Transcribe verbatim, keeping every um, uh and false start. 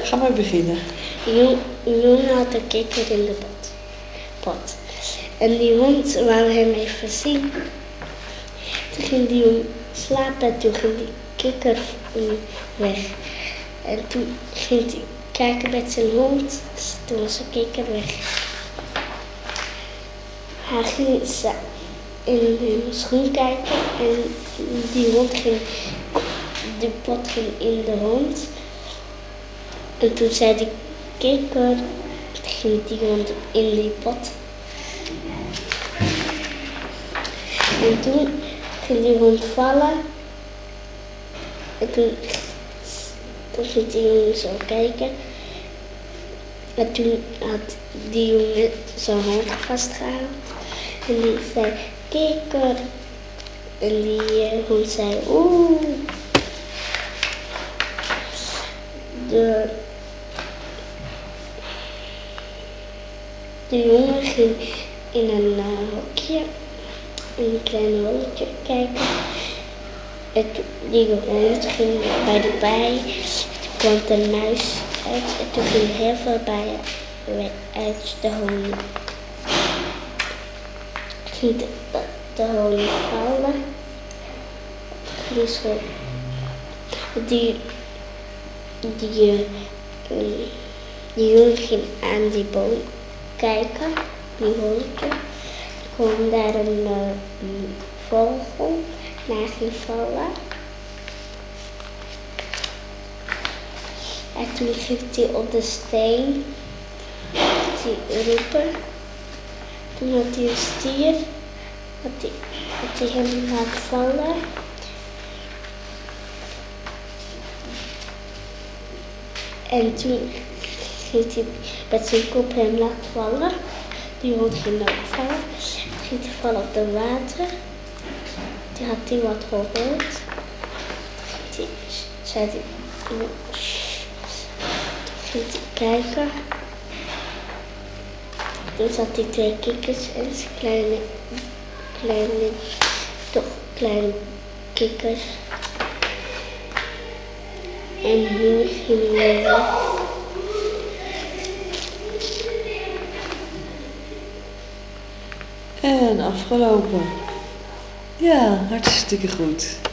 ga maar beginnen. Een jong- een jongen had een kikker in de pot. pot. En die hond wou hem even zien. Toen ging die jongen slapen en toen ging die kikker weg. En toen ging hij kijken met zijn hond. Toen was de kikker weg. Hij ging in hun schoen kijken en die hond ging, de pot ging in de hond. En toen zei die kikker, ging die hond in die pot. En toen ging die hond vallen. En toen, toen ging die jongen zo kijken. En toen had die jongen zijn hond vastgehouden. En die zei, kikker. En die uh, hond zei, oeh. De, de jongen ging in een uh, hokje, in een klein holletje kijken. En die hond ging bij de bij. Toen kwam de muis uit en toen ging heel veel bijen uit de honing. Ging de, de honing vallen. Ging zo. Die, die, uh, die jongen ging aan die boom kijken, die holletje. Toen kwam daar een uh, vogel naar ging vallen. En toen ging hij op de steen die roepen. Toen had hij een stier, had hij, had hij hem laten vallen. En toen ging hij met zijn kop hem laten vallen. Die hond ging ook vallen. Toen ging hij vallen op de water. Toen had hij wat gehoord. Toen zei hij, ging hij kijken. Toen zat hij twee kikkers en zijn kleine, kleine, toch kleine kikkers. En nu ging hij weg. En afgelopen. Ja, hartstikke goed.